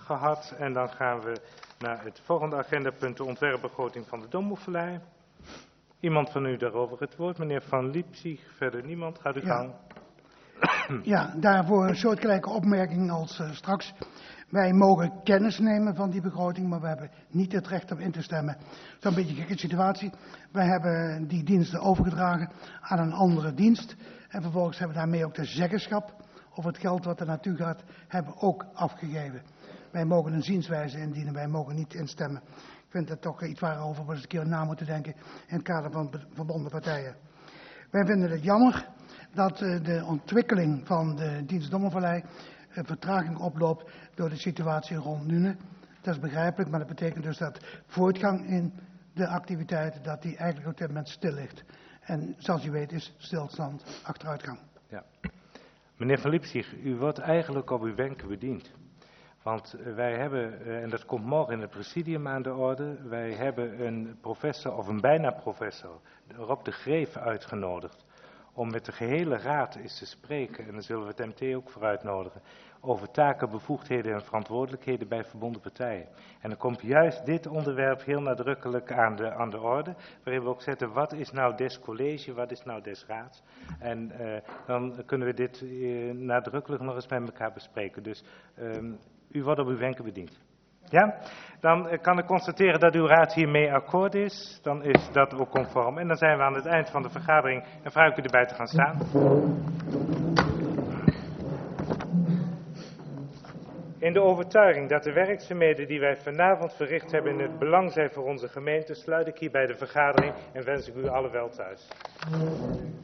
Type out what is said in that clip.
gehad. En dan gaan we naar het volgende agendapunt, de ontwerpbegroting van de Domhoevenlei. Iemand van u daarover het woord, meneer Van Liepzig, verder niemand, gaat u gang. Ja, daarvoor een soortgelijke opmerking als straks. Wij mogen kennis nemen van die begroting, maar we hebben niet het recht om in te stemmen. Zo'n beetje een gekke situatie. Wij hebben die diensten overgedragen aan een andere dienst. En vervolgens hebben we daarmee ook de zeggenschap over het geld wat er naartoe gaat, hebben we ook afgegeven. Wij mogen een zienswijze indienen, wij mogen niet instemmen. Ik vind dat toch iets waarover we eens een keer na moeten denken in het kader van verbonden partijen. Wij vinden het jammer dat de ontwikkeling van de dienst Domhoevenlei vertraging oploopt door de situatie rond Nune. Dat is begrijpelijk, maar dat betekent dus dat voortgang in de activiteiten, dat die eigenlijk op dit moment stil ligt. En zoals u weet is stilstand achteruitgang. Ja. Meneer Van Liepzig, u wordt eigenlijk op uw wenken bediend. Want wij hebben, en dat komt morgen in het presidium aan de orde, wij hebben een professor of een bijna professor, Rob de Greef, uitgenodigd om met de gehele raad eens te spreken, en dan zullen we het MT ook voor uitnodigen, over taken, bevoegdheden en verantwoordelijkheden bij verbonden partijen. En dan komt juist dit onderwerp heel nadrukkelijk aan de orde, waarin we ook zetten, wat is nou des college, wat is nou des raads. En dan kunnen we dit nadrukkelijk nog eens met elkaar bespreken. Dus u wordt op uw wenken bediend. Ja, dan kan ik constateren dat uw raad hiermee akkoord is. Dan is dat ook conform. En dan zijn we aan het eind van de vergadering en vraag ik u erbij te gaan staan. In de overtuiging dat de werkzaamheden die wij vanavond verricht hebben in het belang zijn voor onze gemeente, sluit ik hierbij de vergadering en wens ik u alle wel thuis.